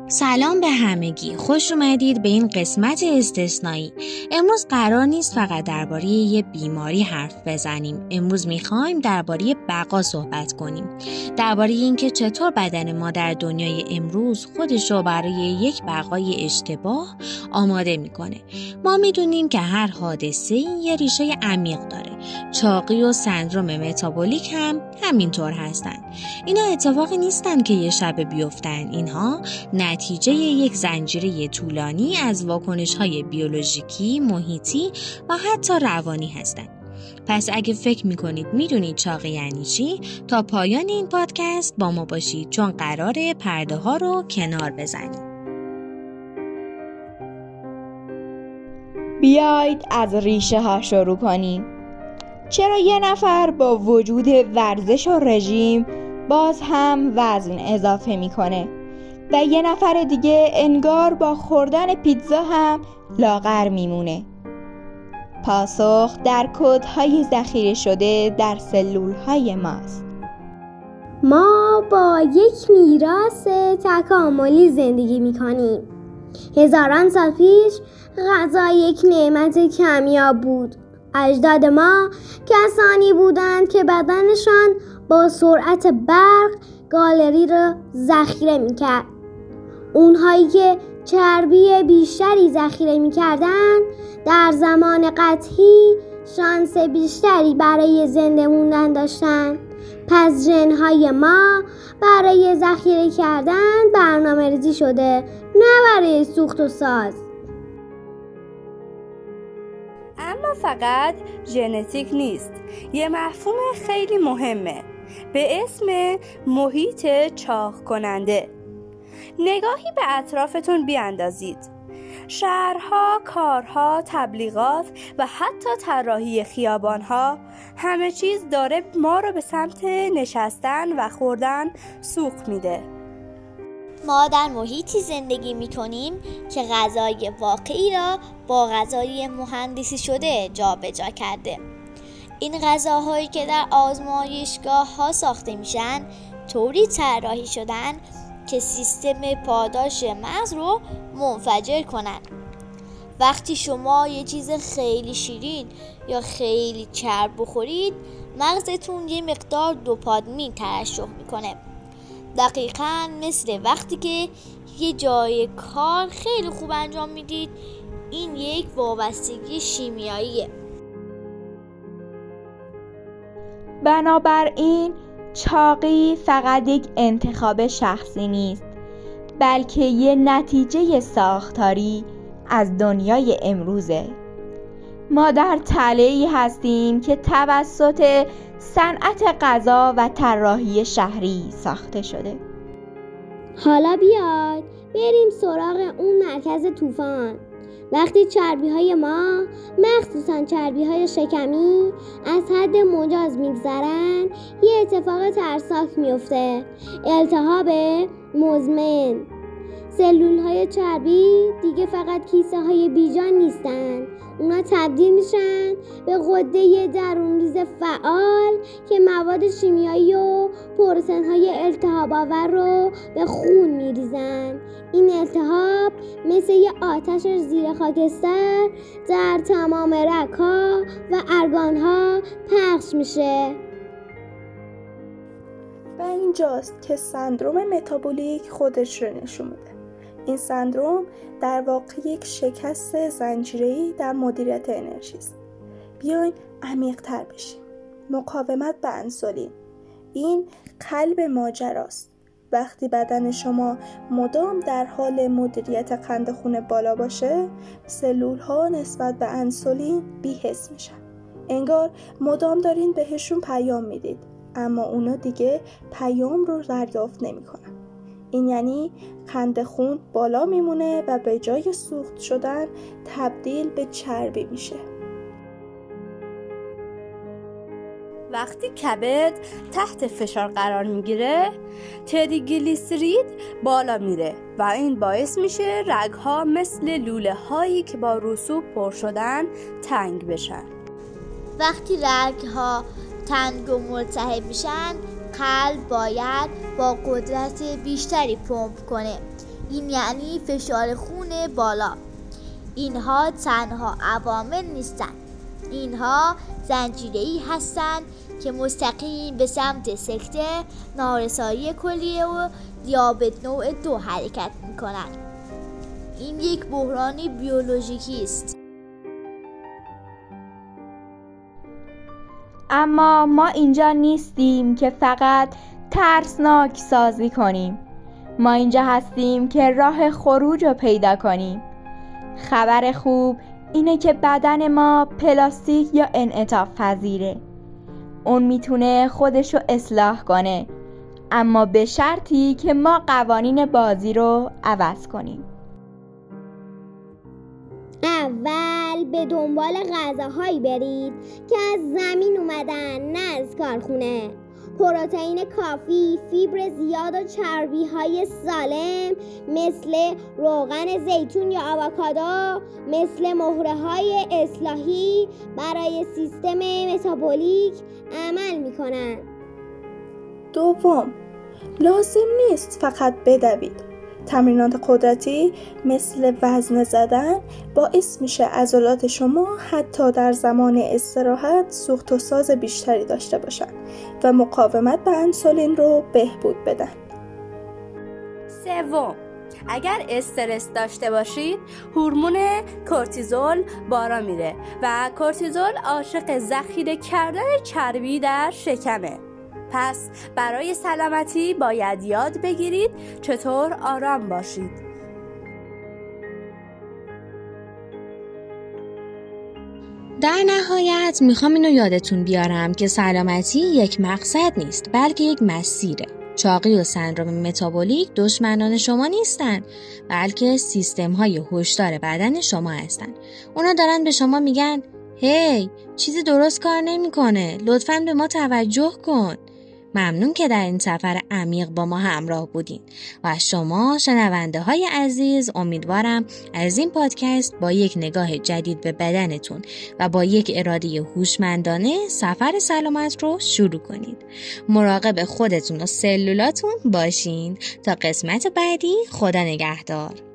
سلام به همگی، خوش اومدید به این قسمت استثنایی. امروز قرار نیست فقط درباره یه بیماری حرف بزنیم. امروز میخوایم درباره بقا صحبت کنیم. درباره اینکه چطور بدن ما در دنیای امروز خودش رو برای یک بقای اشتباه آماده میکنه. ما میدونیم که هر حادثه یه ریشه عمیق داره. چاقی و سندروم متابولیک هم همینطور هستن. اینا اتفاقی نیستن که یه شب بیفتن. اینها نتیجه یک زنجیره طولانی از واکنش‌های بیولوژیکی، محیطی و حتی روانی هستند. پس اگه فکر میکنید میدونید چاقی یعنی چی، تا پایان این پادکست با ما باشید، چون قراره پرده ها رو کنار بزنیم. بیایید از ریشه ها شروع کنیم. چرا یه نفر با وجود ورزش و رژیم باز هم وزن اضافه میکنه و یه نفر دیگه انگار با خوردن پیتزا هم لاغر میمونه؟ پاسخ در کدهای ذخیره شده در سلولهای ماست. ما با یک میراث تکاملی زندگی میکنیم. هزاران سال پیش غذا یک نعمت کمیاب بود. اجداد ما کسانی بودند که بدنشان با سرعت برق کالری را ذخیره میکرد. اونهایی که چربی بیشتری ذخیره میکردند در زمان قطعی شانس بیشتری برای زنده موندن داشتند. پس ژن‌های ما برای ذخیره کردن برنامه‌ریزی شده، نه برای سوخت و ساز. اما فقط ژنتیک نیست، یه مفهوم خیلی مهمه به اسم محیط چاق کننده. نگاهی به اطرافتون بیاندازید. شهرها، کارها، تبلیغات و حتی طراحی خیابانها، همه چیز داره ما رو به سمت نشستن و خوردن سوق میده. ما در محیطی زندگی میکنیم که غذای واقعی را با غذای مهندسی شده جابجا کرده. این غذاهایی که در آزمایشگاه ها ساخته میشن طوری طراحی شدن که سیستم پاداش مغز رو منفجر کنن. وقتی شما یه چیز خیلی شیرین یا خیلی چرب بخورید، مغزتون یه مقدار دوپامین ترشح میکنه. دقیقاً مثل وقتی که یه جای کار خیلی خوب انجام میدید. این یک وابستگی شیمیاییه. بنابراین چاقی فقط یک انتخاب شخصی نیست، بلکه یه نتیجه ساختاری از دنیای امروزه. ما در تله‌ای هستیم که توسط صنعت غذا و طراحی شهری ساخته شده. حالا بیاید بریم سراغ اون مرکز طوفان. وقتی چربی‌های ما، مخصوصاً چربی‌های شکمی، از حد مجاز میگذرن، یه اتفاق ترسناک میفته. التهاب مزمن. سلول‌های چربی دیگه فقط کیسه‌های بیجان نیستن. اونا تبدیل میشن به غده درونریز فعال که مواد شیمیایی و پروتئین‌های التهاب آور رو به خون میریزن. این التهاب مثل یه آتش زیر خاکستر در تمام رگ‌ها و ارگان‌ها پخش میشه. و اینجاست که سندروم متابولیک خودش رو نشون میده. این سندروم در واقع یک شکست زنجیره‌ای در مدیریت انرژی است. بیاین عمیق‌تر بشیم. مقاومت به انسولین. این قلب ماجراست. وقتی بدن شما مدام در حال مدیریت قند خون بالا باشه، سلول‌ها نسبت به انسولین بی‌حس میشن. انگار مدام دارین بهشون پیام میدید، اما اونا دیگه پیام رو دریافت نمی‌کنن. این یعنی قند خون بالا میمونه و به جای سوخت شدن تبدیل به چربی میشه. وقتی کبد تحت فشار قرار میگیره، تریگلیسیرید بالا میره و این باعث میشه رگها مثل لوله هایی که با رسوب پر شدن تنگ بشن. وقتی رگ‌ها تنگ و ملتهب میشن، قلب باید با قدرت بیشتری پمپ کنه. این یعنی فشار خون بالا. اینها تنها عوامل نیستند. اینها زنجیره‌ای هستند که مستقیم به سمت سکته، نارسایی کلیه و دیابت نوع 2 حرکت می‌کنند. این یک بحران بیولوژیکی است. اما ما اینجا نیستیم که فقط ترسناک سازی کنیم. ما اینجا هستیم که راه خروج رو پیدا کنیم. خبر خوب اینه که بدن ما پلاستیک یا انعطاف پذیره. اون میتونه خودشو اصلاح کنه، اما به شرطی که ما قوانین بازی رو عوض کنیم. اول به دنبال غذاهایی برید که از زمین اومدن، نه از کارخونه. پروتئین کافی، فیبر زیاد و چربی‌های سالم مثل روغن زیتون یا آووکادو، مثل مهره‌های اصلاحی برای سیستم متابولیک عمل می‌کنند. دوم، لازم نیست فقط بدوید. تمرینات قدرتی مثل وزنه زدن باعث میشه عضلات شما حتی در زمان استراحت سوخت و ساز بیشتری داشته باشن و مقاومت به انسولین رو بهبود بدن. سوم، اگر استرس داشته باشید هورمون کورتیزول بالا میره و کورتیزول عاشق ذخیره کردن چربی در شکمه. پس برای سلامتی باید یاد بگیرید چطور آرام باشید. در نهایت میخوام اینو یادتون بیارم که سلامتی یک مقصد نیست بلکه یک مسیره. چاقی و سندرم متابولیک دشمنان شما نیستن بلکه سیستم‌های هوشدار بدن شما هستن. اونا دارن به شما میگن هی چیزی درست کار نمیکنه، لطفاً به ما توجه کن. ممنون که در این سفر عمیق با ما همراه بودین و شما شنونده های عزیز امیدوارم از این پادکست با یک نگاه جدید به بدنتون و با یک اراده هوشمندانه سفر سلامت رو شروع کنید. مراقب خودتون و سلولاتون باشین. تا قسمت بعدی، خدا نگهدار.